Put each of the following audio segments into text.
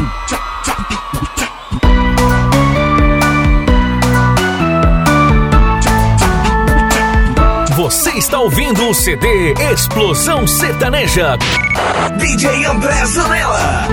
Você está ouvindo o CD Explosão Sertaneja, DJ André Zanella.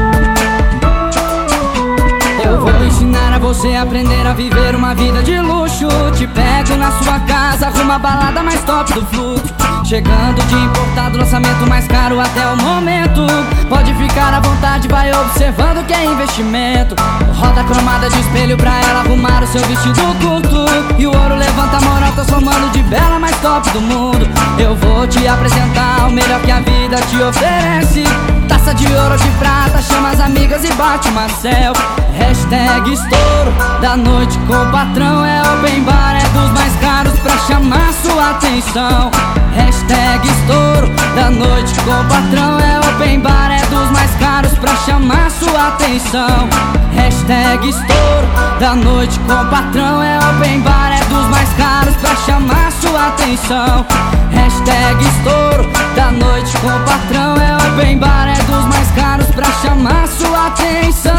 Eu vou ensinar a você a aprender a viver uma vida de luxo. Te pego na sua casa, arruma a balada mais top do fluxo. Chegando de importado, lançamento mais caro até o momento. Pode ficar à vontade, vai observando que é investimento. Roda cromada de espelho pra ela arrumar o seu vestido curto. E o ouro levanta a moral, transformando de bela mais top do mundo. Eu vou te apresentar o melhor que a vida te oferece. Taça de ouro, de prata, chama as amigas e bate uma selfie. Hashtag estouro da noite com o patrão. É open bar, é dos mais caros pra chamar sua atenção. Hashtag estouro da noite com o patrão. É open bar, é dos mais caros pra chamar sua atenção. Hashtag estouro da noite com o patrão. É open bar, é dos mais caros pra chamar sua atenção. Hashtag estouro da noite com o patrão. É open bar, é dos mais caros pra chamar sua atenção.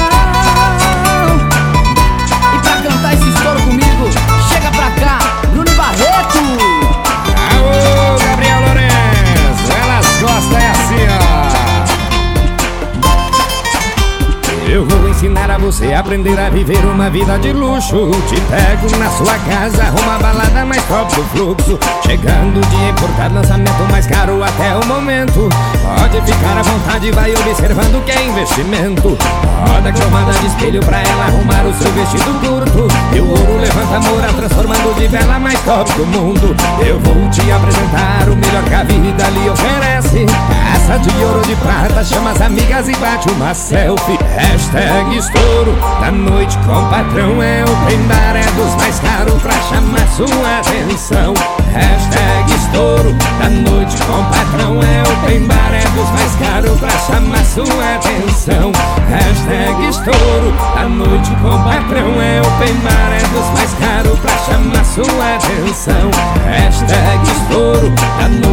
E pra cantar esse estouro comigo, chega pra cá, Bruno Barreto. Aô, Gabriel Lourenço, elas gostam é assim, ó. Eu vou ensinar a você a aprender a viver uma vida de luxo. Te pego na sua casa, arruma a balada mais top do fluxo. Chegando de importado, lançamento mais caro até o momento. Pode ficar à vontade, vai observando que é investimento. Roda cromada de espelho pra ela arrumar o seu vestido curto. E o ouro levanta a moral, transformando de vela mais top do mundo. Eu vou te apresentar o melhor que a vida lhe oferece. Taça de ouro, de prata, chama as amigas e bate uma selfie. Hashtag estouro da noite com o patrão. É open bar, é dos mais caros pra chamar sua atenção. Hashtag estouro da noite com o patrão. É open bar, é dos mais caros pra chamar sua atenção. Hashtag estouro da noite com o patrão. É open bar, é dos mais caros pra chamar sua atenção. Hashtag estouro da noite